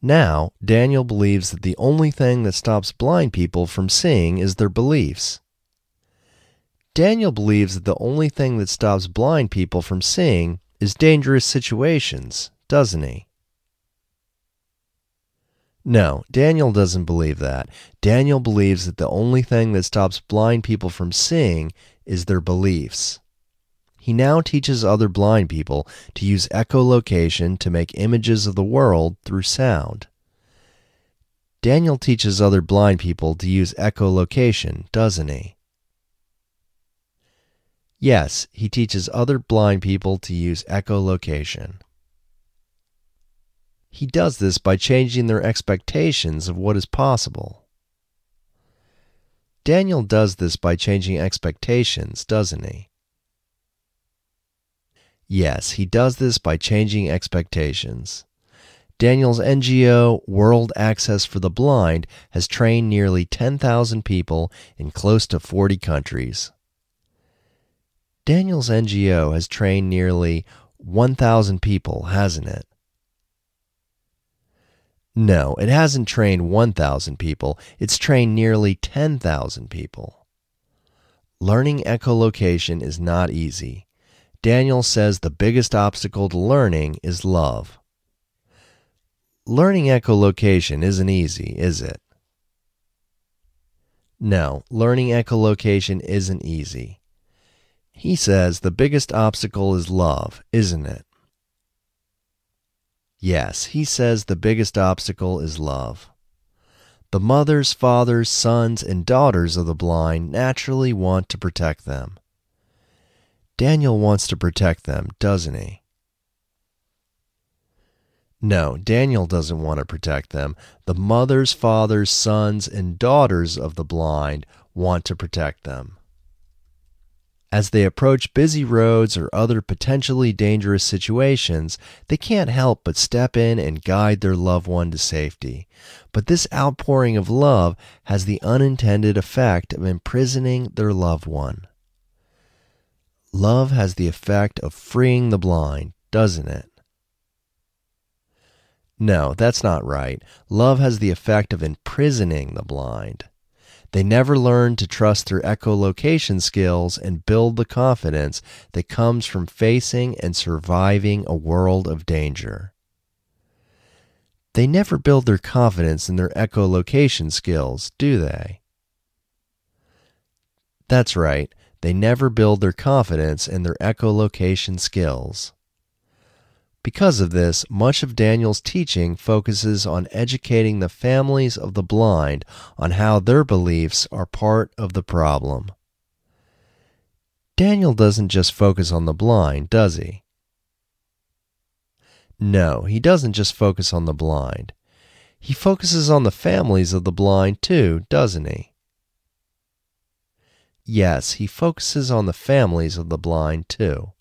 Now, Daniel believes that the only thing that stops blind people from seeing is their beliefs. Daniel believes that the only thing that stops blind people from seeing is dangerous situations, doesn't he? No, Daniel doesn't believe that. Daniel believes that the only thing that stops blind people from seeing is their beliefs. He now teaches other blind people to use echolocation to make images of the world through sound. Daniel teaches other blind people to use echolocation, doesn't he? Yes, he teaches other blind people to use echolocation. He does this by changing their expectations of what is possible. Daniel does this by changing expectations, doesn't he? Yes, he does this by changing expectations. Daniel's NGO, World Access for the Blind, has trained nearly 10,000 people in close to 40 countries. Daniel's NGO has trained nearly 1,000 people, hasn't it? No, it hasn't trained 1,000 people. It's trained nearly 10,000 people. Learning echolocation is not easy. Daniel says the biggest obstacle to learning is love. Learning echolocation isn't easy, is it? No, learning echolocation isn't easy. He says the biggest obstacle is love, isn't it? Yes, he says the biggest obstacle is love. The mothers, fathers, sons, and daughters of the blind naturally want to protect them. Daniel wants to protect them, doesn't he? No, Daniel doesn't want to protect them. The mothers, fathers, sons, and daughters of the blind want to protect them. As they approach busy roads or other potentially dangerous situations, they can't help but step in and guide their loved one to safety. But this outpouring of love has the unintended effect of imprisoning their loved one. Love has the effect of freeing the blind, doesn't it? No, that's not right. Love has the effect of imprisoning the blind. They never learn to trust their echolocation skills and build the confidence that comes from facing and surviving a world of danger. They never build their confidence in their echolocation skills, do they? That's right. They never build their confidence in their echolocation skills. Because of this, much of Daniel's teaching focuses on educating the families of the blind on how their beliefs are part of the problem. Daniel doesn't just focus on the blind, does he? No, he doesn't just focus on the blind. He focuses on the families of the blind too, doesn't he? Yes, he focuses on the families of the blind too.